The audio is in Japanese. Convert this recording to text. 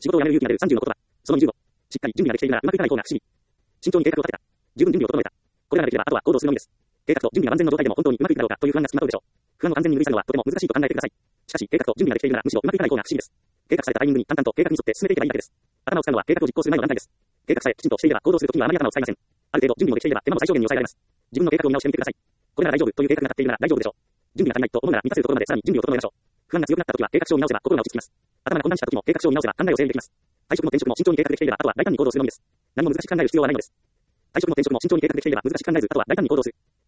仕事を辞める勇気が出る30の言葉。その20を。しっかり準備ができているならうまくいかない方が不思議。慎重に計画を立てた。十分準備を整えた。これらができればあとは行動するのみです。計画と準備が万全の状態でも本当にうまくいくだろうかという不安がつきまとうでしょう。不安を完全に拭い去るのはとても難しいと考えてください。しかし計画と準備ができているならむしろうまくいかない方が不思議です。計画されたタイミングに淡々と計画に沿って進めていけばいいだけです。頭を使うのは計画を実行する前の段階です。計画さえきちんとしていれば行動するときにはあまり頭を使いません。ある程度準備もできていれば手間も最小限に抑えられます。自分の計画を見直してみてください。これなら大丈夫という計画が立っているなら大丈夫でしょう。準備が足りないと思うなら満たせるところまでさらに準備を整えましょう。不安が強くなったときは計画書を見直せば心が落ち着きます。頭が混乱したときも計画書を見直せば考えを整理できます。退職も転職も慎重に計画できていればあとは大胆に行動するのみです。何も難しく考える必要はないのです。退職も転職も慎重に計画できていれば難しく考えずあとは大胆に行動する。